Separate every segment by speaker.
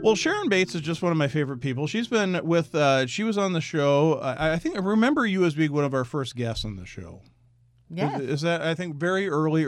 Speaker 1: Well, Sharon Bates is just one of my favorite people. She's been with, she was on the show. I think I remember you as being one of our first guests on the show.
Speaker 2: Yes.
Speaker 1: Is that, I think, very early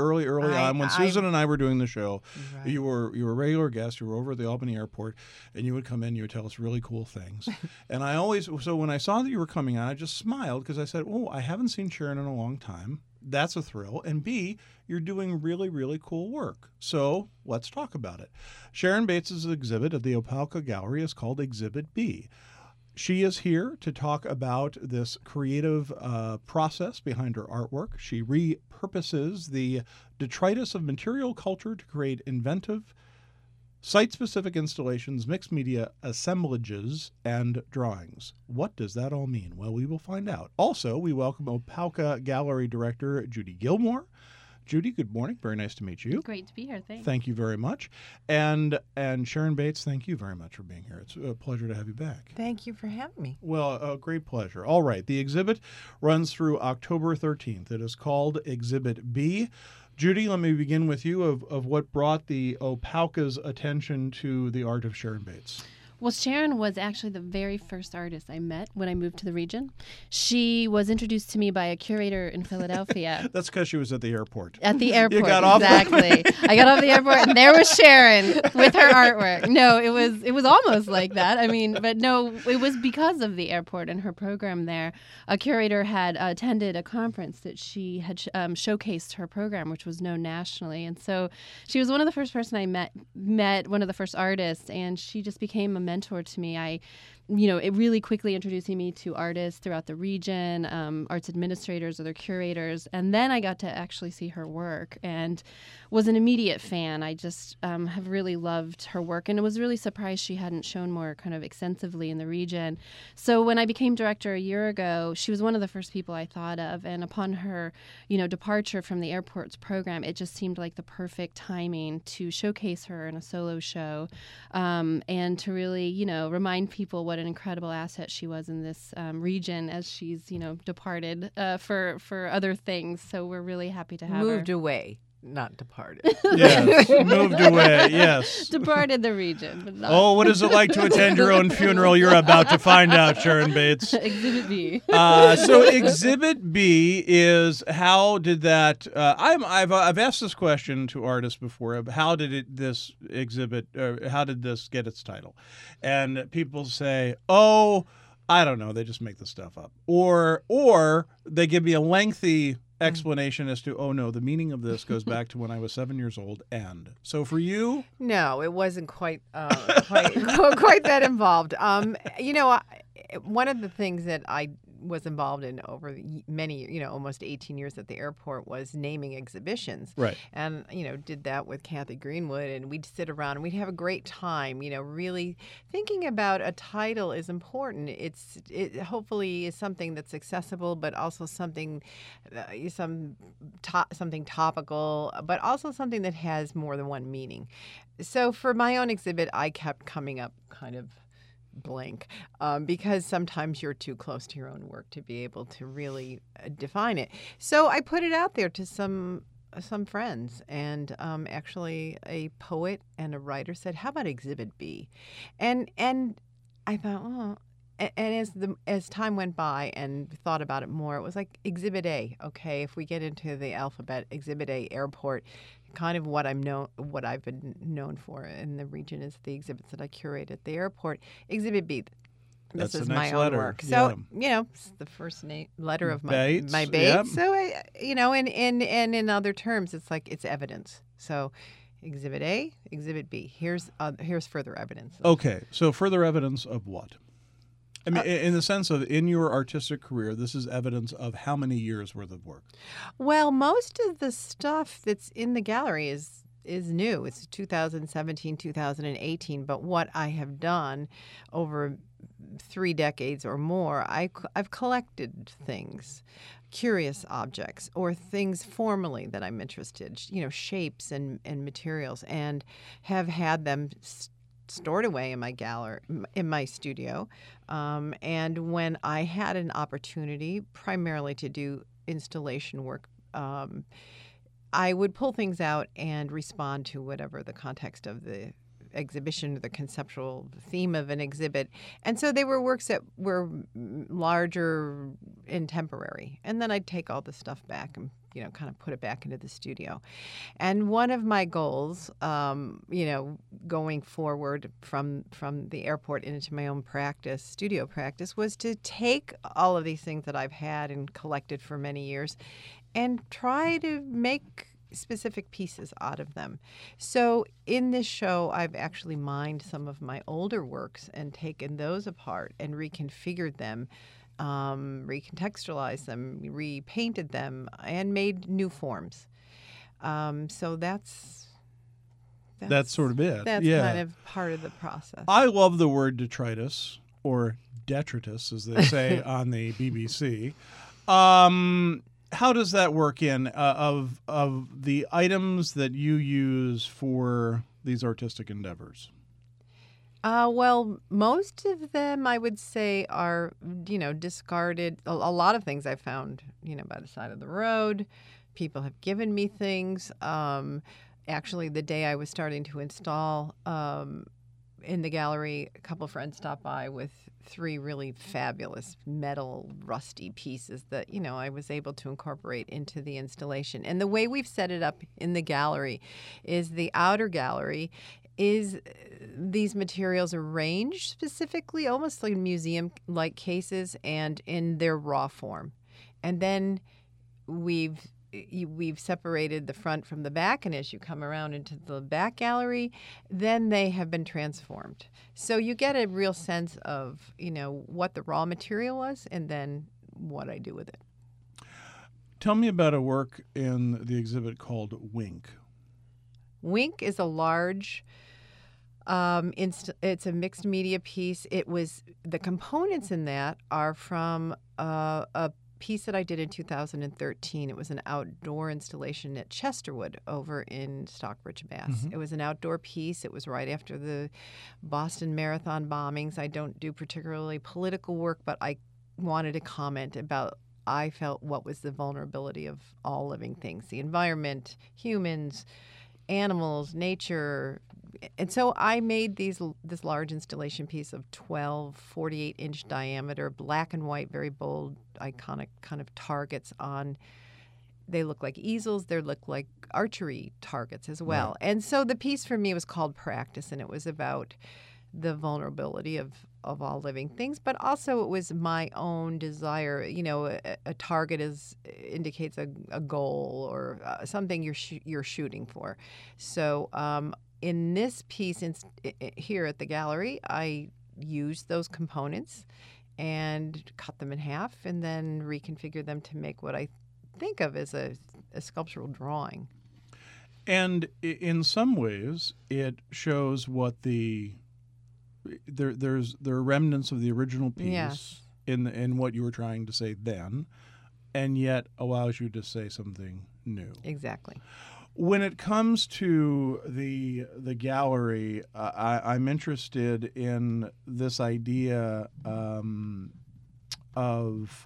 Speaker 1: on when Susan and I were doing the show.
Speaker 2: Right.
Speaker 1: You were a regular guest. You were over at the Albany Airport, and you would come in. You would tell us really cool things. And so when I saw that you were coming on, I just smiled because I said, "Oh, I haven't seen Sharon in a long time. That's a thrill. And B, you're doing really, really cool work. So let's talk about it." Sharon Bates' exhibit at the Opelka Gallery is called Exhibit B. She is here to talk about this creative process behind her artwork. She repurposes the detritus of material culture to create inventive, site-specific installations, mixed media assemblages, and drawings. What does that all mean? Well, we will find out. Also, we welcome Opelka Gallery Director Judy Gilmore. Judy, good morning. Very nice to meet you.
Speaker 3: Great to be here. Thanks.
Speaker 1: Thank you very much. And Sharon Bates, thank you very much for being here. It's a pleasure to have you back.
Speaker 2: Thank you for having me.
Speaker 1: Well, a great pleasure. All right. The exhibit runs through October 13th. It is called Exhibit B. Judy, let me begin with you of what brought the Opelka's attention to the art of Sharon Bates.
Speaker 3: Well, Sharon was actually the very first artist I met when I moved to the region. She was introduced to me by a curator in Philadelphia.
Speaker 1: That's because she was at the airport.
Speaker 3: At the airport,
Speaker 1: You got off.
Speaker 3: exactly. I got off the airport, and there was Sharon with her artwork. No, it was almost like that. I mean, but no, it was because of the airport and her program there. A curator had attended a conference that she had showcased her program, which was known nationally, and so she was one of the first person I met one of the first artists, and she just became a mentor to me. It really quickly introducing me to artists throughout the region, arts administrators, other curators, and then I got to actually see her work and was an immediate fan. I just have really loved her work, and I was really surprised she hadn't shown more kind of extensively in the region. So when I became director a year ago, she was one of the first people I thought of, and upon her, departure from the airport's program, it just seemed like the perfect timing to showcase her in a solo show, and to really, remind people what an incredible asset she was in this region as she's, departed for other things. So we're really happy to have her.
Speaker 2: Moved away, not departed.
Speaker 1: Yes, moved away, yes.
Speaker 3: Departed the region. But not.
Speaker 1: Oh, what is it like to attend your own funeral? You're about to find out, Sharon Bates.
Speaker 3: Exhibit B.
Speaker 1: So Exhibit B is, how did that? I've asked this question to artists before. How did this exhibit? How did this get its title? And people say, "Oh, I don't know. They just make the stuff up," or they give me a lengthy explanation as to, "Oh no, the meaning of this goes back to when I was 7 years old." And so for you,
Speaker 2: No, it wasn't quite quite that involved. One of the things that I was involved in over many, almost 18 years at the airport was naming exhibitions.
Speaker 1: right?
Speaker 2: And, did that with Kathy Greenwood, and we'd sit around and we'd have a great time, really thinking about a title is important. It hopefully is something that's accessible, but also something topical, but also something that has more than one meaning. So for my own exhibit, I kept coming up kind of blank because sometimes you're too close to your own work to be able to really define it. So I put it out there to some friends, and actually a poet and a writer said, "How about Exhibit B?" And I thought, oh. And as time went by and thought about it more, it was like Exhibit A. Okay, if we get into the alphabet, Exhibit A, airport, kind of what I've been known for in the region is the exhibits that I curate at the airport. Exhibit B. This
Speaker 1: That's
Speaker 2: is
Speaker 1: a nice
Speaker 2: my own
Speaker 1: letter.
Speaker 2: work. So,
Speaker 1: Yeah.
Speaker 2: it's the first letter of
Speaker 1: Bates,
Speaker 2: my Bates.
Speaker 1: yep.
Speaker 2: So, and in other terms, it's like it's evidence. So, Exhibit A, Exhibit B. Here's further evidence.
Speaker 1: Okay, so further evidence of what? I mean, in the sense of, in your artistic career, this is evidence of how many years worth of work?
Speaker 2: Well, most of the stuff that's in the gallery is new. It's 2017, 2018. But what I have done over 3 decades or more, I've collected things, curious objects, or things formally that I'm interested, shapes and materials, and have had them stored away in my gallery, in my studio. And when I had an opportunity, primarily to do installation work, I would pull things out and respond to whatever the context of the exhibition or the conceptual theme of an exhibit. And so they were works that were larger and temporary. And then I'd take all the stuff back and, kind of put it back into the studio. And one of my goals, going forward from the airport into my own practice, studio practice, was to take all of these things that I've had and collected for many years and try to make specific pieces out of them. So in this show, I've actually mined some of my older works and taken those apart and reconfigured them, recontextualized them, repainted them, and made new forms. So that's
Speaker 1: sort of it.
Speaker 2: That's kind of part of the process.
Speaker 1: I love the word detritus, or detritus, as they say on the BBC. How does that work in of the items that you use for these artistic endeavors?
Speaker 2: Well, most of them, I would say, are, discarded. A lot of things I found, by the side of the road. People have given me things. Actually, the day I was starting to install in the gallery, a couple of friends stopped by with 3 really fabulous metal rusty pieces that, I was able to incorporate into the installation. And the way we've set it up in the gallery is the outer gallery is these materials arranged specifically, almost like museum-like cases, and in their raw form. And then we've separated the front from the back, and as you come around into the back gallery, then they have been transformed. So you get a real sense of, what the raw material was and then what I do with it.
Speaker 1: Tell me about a work in the exhibit called Wink.
Speaker 2: Wink is a large, it's a mixed media piece. The components in that are from a piece that I did in 2013. It was an outdoor installation at Chesterwood over in Stockbridge, Mass.
Speaker 1: Mm-hmm.
Speaker 2: It was an outdoor piece. It was right after the Boston Marathon bombings. I don't do particularly political work, but I wanted to comment about, I felt, what was the vulnerability of all living things, the environment, humans, animals, nature. And so I made this large installation piece of 12 48-inch diameter, black and white, very bold, iconic kind of targets on. They look like easels. They look like archery targets as well. Right. And so the piece for me was called Practice, and it was about the vulnerability of all living things, but also it was my own desire. A target indicates a goal or something you're shooting for. So in this piece here at the gallery, I used those components and cut them in half and then reconfigured them to make what I think of as a sculptural drawing.
Speaker 1: And in some ways, it shows what there are remnants of the original piece. Yes. in what you were trying to say then, and yet allows you to say something new.
Speaker 2: Exactly.
Speaker 1: When it comes to the gallery, I'm interested in this idea of,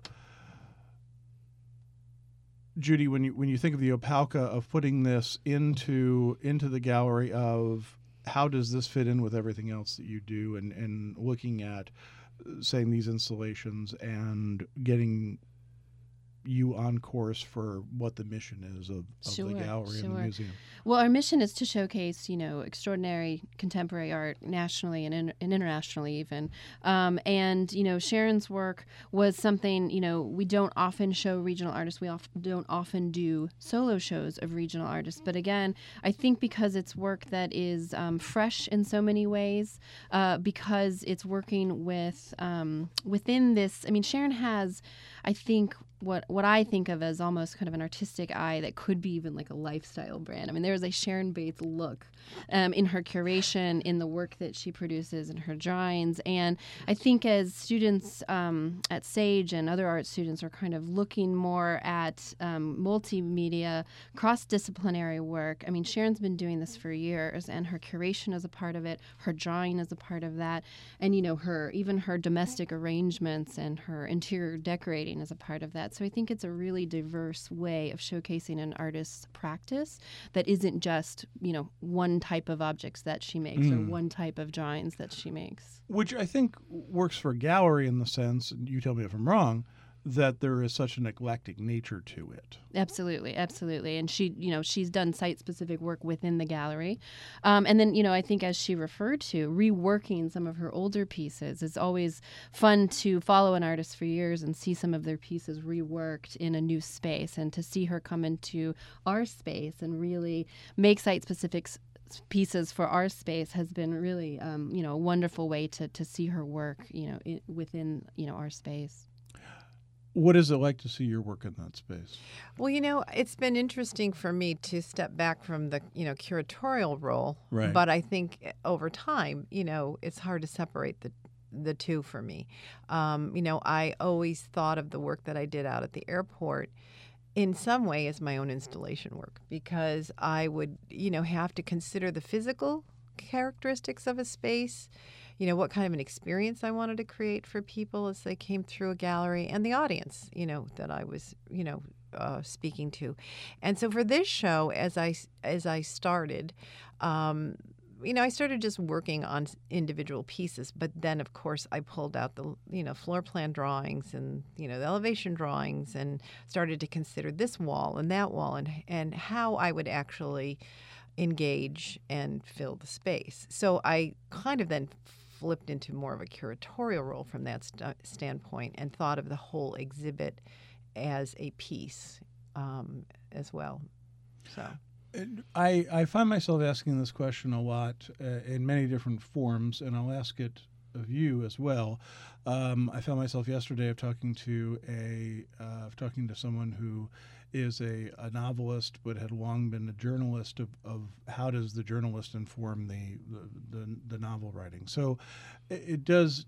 Speaker 1: Judy, when you think of the Opalka, of putting this into the gallery, of how does this fit in with everything else that you do, and looking at, saying, these installations and getting you on course for what the mission is of the gallery and the museum.
Speaker 3: Well, our mission is to showcase, extraordinary contemporary art nationally and internationally even. And Sharon's work was something, we don't often show regional artists. We don't often do solo shows of regional artists. But again, I think because it's work that is fresh in so many ways, because it's working with within this. I mean, Sharon has, I think, what I think of as almost kind of an artistic eye that could be even like a lifestyle brand. I mean, there's a Sharon Bates look in her curation, in the work that she produces, in her drawings. And I think as students at Sage and other art students are kind of looking more at multimedia, cross-disciplinary work, I mean, Sharon's been doing this for years, and her curation is a part of it, her drawing is a part of that, and her domestic arrangements and her interior decorating is a part of that. that. So I think it's a really diverse way of showcasing an artist's practice that isn't just, one type of objects that she makes or one type of drawings that she makes.
Speaker 1: Which I think works for a gallery in the sense, you tell me if I'm wrong, that there is such an eclectic nature to it.
Speaker 3: Absolutely, absolutely. And she's done site-specific work within the gallery. And then, I think as she referred to, reworking some of her older pieces. It's always fun to follow an artist for years and see some of their pieces reworked in a new space, and to see her come into our space and really make site-specific pieces for our space has been really, a wonderful way to see her work, within, our space.
Speaker 1: What is it like to see your work in that space?
Speaker 2: Well, it's been interesting for me to step back from the, curatorial role.
Speaker 1: Right.
Speaker 2: But I think over time, it's hard to separate the two for me. I always thought of the work that I did out at the airport in some way as my own installation work, because I would, have to consider the physical characteristics of a space, what kind of an experience I wanted to create for people as they came through a gallery, and the audience, that I was, speaking to. And so for this show, as I started, I started just working on individual pieces, but then of course I pulled out the, floor plan drawings and, the elevation drawings, and started to consider this wall and that wall, and how I would actually engage and fill the space. So I kind of then flipped into more of a curatorial role from that standpoint, and thought of the whole exhibit as a piece as well. So
Speaker 1: I find myself asking this question a lot in many different forms, and I'll ask it of you as well. I found myself yesterday talking to someone who is a novelist, but had long been a journalist of how does the journalist inform the novel writing. So it does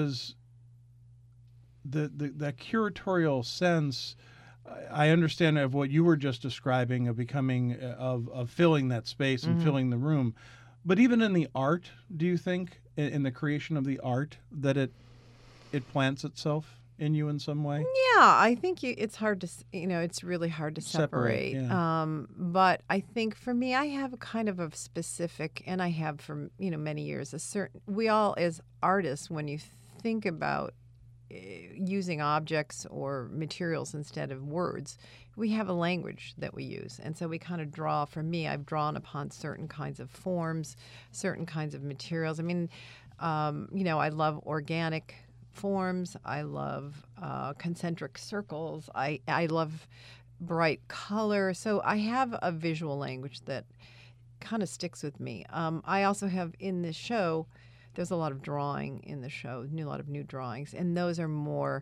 Speaker 1: that curatorial sense. I understand of what you were just describing of becoming of filling that space and filling the room, but even in the art, do you think in the creation of the art that it plants itself in you in some way?
Speaker 2: Yeah, I think it's hard to, it's really hard to separate.
Speaker 1: Yeah.
Speaker 2: But I think for me, I have a kind of a specific, and I have for, many years, we all as artists, when you think about using objects or materials instead of words, we have a language that we use. And so we kind of draw, for me, I've drawn upon certain kinds of forms, certain kinds of materials. I mean, I love organic forms. I love concentric circles. I love bright color. So I have a visual language that kind of sticks with me. I also have in this show, there's a lot of drawing in the show, a lot of new drawings, and those are more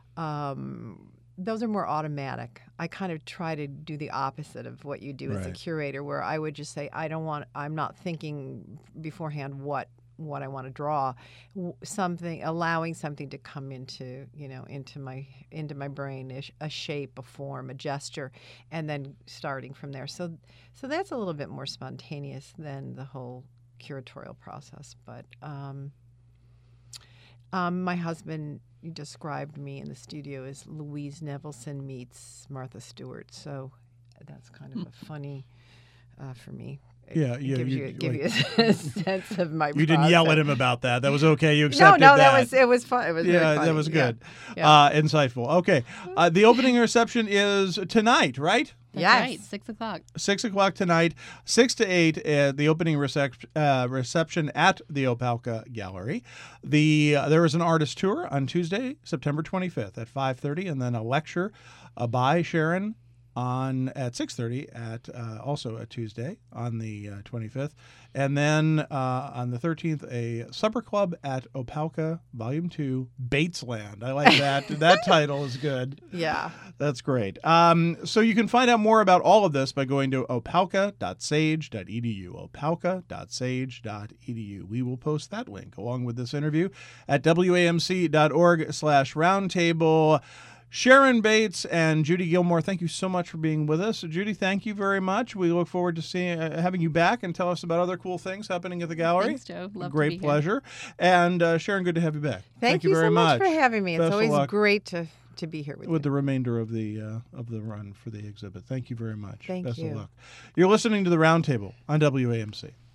Speaker 2: automatic. I kind of try to do the opposite of what you do as a curator, where I would just say, I'm not thinking beforehand what I want to draw, allowing something to come into my brain, a shape, a form, a gesture, and then starting from there. So that's a little bit more spontaneous than the whole curatorial process. But my husband described me in the studio as Louise Nevelson meets Martha Stewart, so that's kind of a funny for me.
Speaker 1: Yeah,
Speaker 2: Give you a sense of my.
Speaker 1: You didn't yell at him about that. That was okay. You accepted that.
Speaker 2: No, it was fun. It was very funny.
Speaker 1: That was good.
Speaker 2: Yeah.
Speaker 1: Insightful. Okay, the opening reception is tonight, right?
Speaker 3: That's
Speaker 2: Yes.
Speaker 3: right, 6 o'clock.
Speaker 1: 6 o'clock tonight, 6 to 8, the opening reception at the Opelka Gallery. There is an artist tour on Tuesday, September 25th at 5:30, and then a lecture by Sharon at 6:30 also a Tuesday on the 25th, and then on the 13th a supper club at Opelka Volume 2 Batesland. I like that. That title is good.
Speaker 2: Yeah.
Speaker 1: That's great. So you can find out more about all of this by going to opelka.sage.edu, opelka.sage.edu. We will post that link along with this interview at wamc.org/roundtable. Sharon Bates and Judy Gilmore, thank you so much for being with us. Judy, thank you very much. We look forward to having you back and tell us about other cool things happening at the gallery.
Speaker 3: Thanks, Joe. Love
Speaker 1: Great
Speaker 3: to be
Speaker 1: pleasure. And Sharon, good to have you back.
Speaker 2: Thank you
Speaker 1: very
Speaker 2: so much for having me. It's
Speaker 1: Best of
Speaker 2: always
Speaker 1: luck.
Speaker 2: great to to be here with
Speaker 1: with
Speaker 2: you.
Speaker 1: the remainder of the run for the exhibit. Thank you very much.
Speaker 2: Thank
Speaker 1: Best
Speaker 2: you.
Speaker 1: of luck. You're listening to the Roundtable on WAMC.